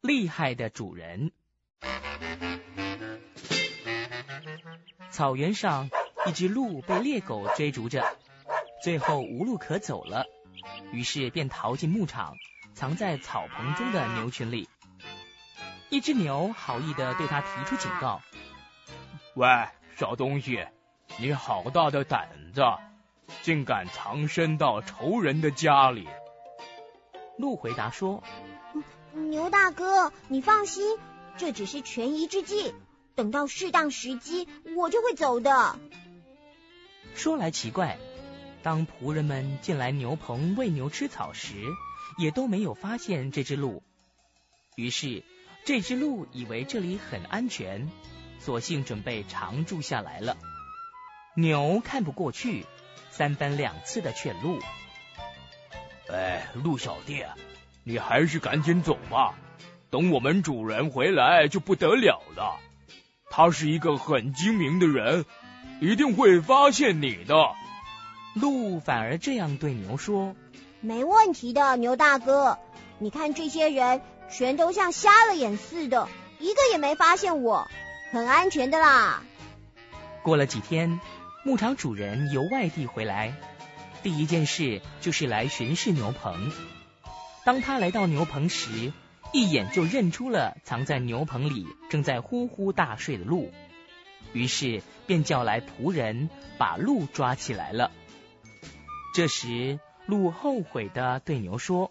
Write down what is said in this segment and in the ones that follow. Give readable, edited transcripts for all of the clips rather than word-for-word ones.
厉害的主人。草原上，一只鹿被猎狗追逐着，最后无路可走了，于是便逃进牧场，藏在草棚中的牛群里。一只牛好意地对他提出警告： 喂，小东西，你好大的胆子，竟敢藏身到仇人的家里。 鹿回答说： 牛大哥，你放心，这只是权宜之计，等到适当时机，我就会走的。 说来奇怪，当仆人们进来牛棚喂牛吃草时，也都没有发现这只鹿。于是这只鹿以为这里很安全，索性准备常住下来了。牛看不过去，三番两次的劝鹿： 鹿小弟，你还是赶紧走吧，等我们主人回来就不得了了。他是一个很精明的人，一定会发现你的。 鹿反而这样对牛说： 没问题的，牛大哥，你看这些人全都像瞎了眼似的，一个也没发现我，很安全的啦。 过了几天，牧场主人由外地回来，第一件事就是来巡视牛棚。当他来到牛棚时，一眼就认出了藏在牛棚里正在呼呼大睡的鹿，于是便叫来仆人把鹿抓起来了。这时鹿后悔地对牛说：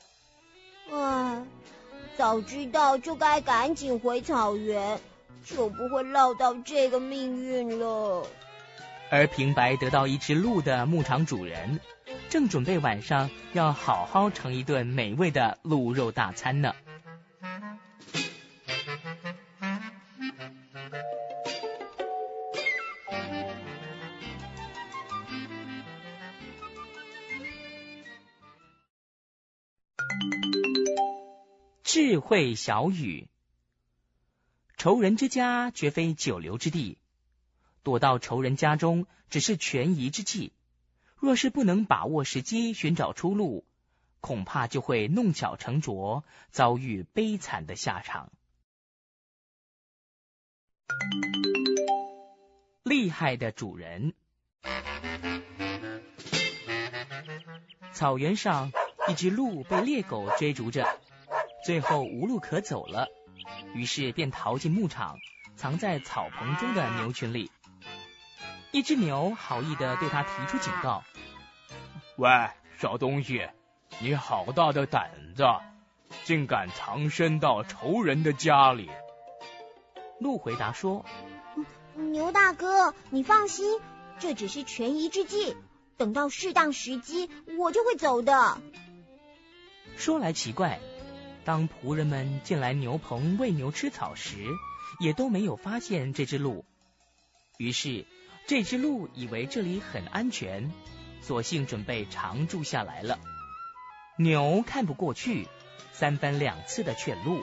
早知道就该赶紧回草原，就不会落到这个命运了。 而平白得到一只鹿的牧场主人，正准备晚上要好好盛一顿美味的鹿肉大餐呢。智慧小语：仇人之家绝非久留之地，躲到仇人家中只是权宜之计，若是不能把握时机寻找出路，恐怕就会弄巧成拙，遭遇悲惨的下场。厉害的主人。草原上，一只鹿被猎狗追逐着，最后无路可走了，于是便逃进牧场，藏在草棚中的牛群里。一只牛好意地对他提出警告： 喂，小东西，你好大的胆子，竟敢藏身到仇人的家里。 鹿回答说： 牛大哥，你放心，这只是权宜之计，等到适当时机，我就会走的。 说来奇怪，当仆人们进来牛棚喂牛吃草时，也都没有发现这只鹿。于是这只鹿以为这里很安全，索性准备常住下来了。牛看不过去，三番两次的劝鹿：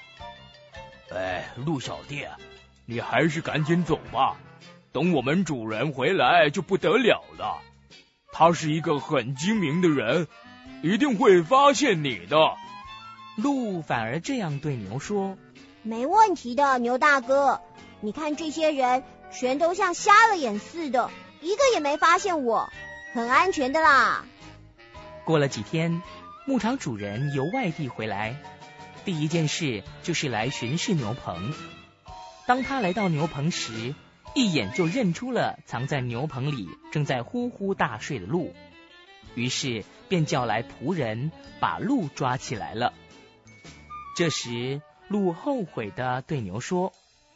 鹿小弟，你还是赶紧走吧，等我们主人回来就不得了了。他是一个很精明的人，一定会发现你的。 鹿反而这样对牛说： 没问题的，牛大哥，你看这些人全都像瞎了眼似的，一个也没发现我，很安全的啦。 过了几天，牧场主人由外地回来，第一件事就是来巡视牛棚。当他来到牛棚时，一眼就认出了藏在牛棚里正在呼呼大睡的鹿，于是便叫来仆人把鹿抓起来了。这时鹿后悔地对牛说：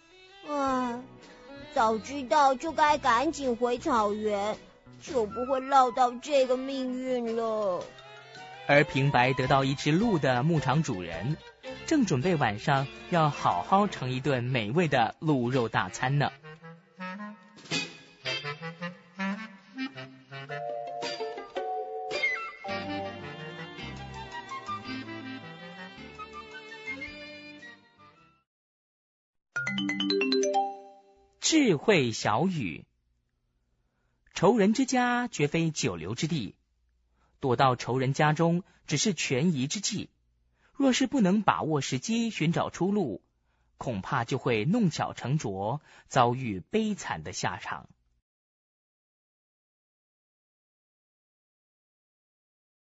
早知道就该赶紧回草原，就不会落到这个命运了。 而平白得到一只鹿的牧场主人，正准备晚上要好好盛一顿美味的鹿肉大餐呢。智慧小语：仇人之家绝非久留之地，躲到仇人家中只是权宜之计， 若是不能把握时机寻找出路，恐怕就会弄巧成拙，遭遇悲惨的下场。